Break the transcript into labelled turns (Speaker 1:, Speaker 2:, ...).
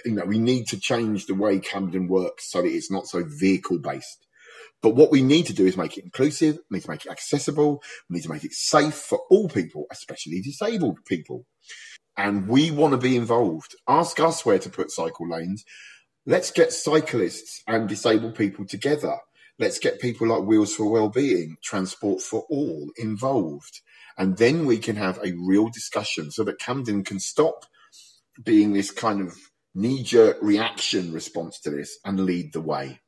Speaker 1: we need to change the way Camden works so that it's not so vehicle based. But what we need to do is make it inclusive, we need to make it accessible, we need to make it safe for all people, especially disabled people. And we want to be involved. Ask us where to put cycle lanes. Let's get cyclists and disabled people together. Let's get people like Wheels for Wellbeing, Transport for All involved. And then we can have a real discussion so that Camden can stop being this kind of knee-jerk reaction response to this and lead the way.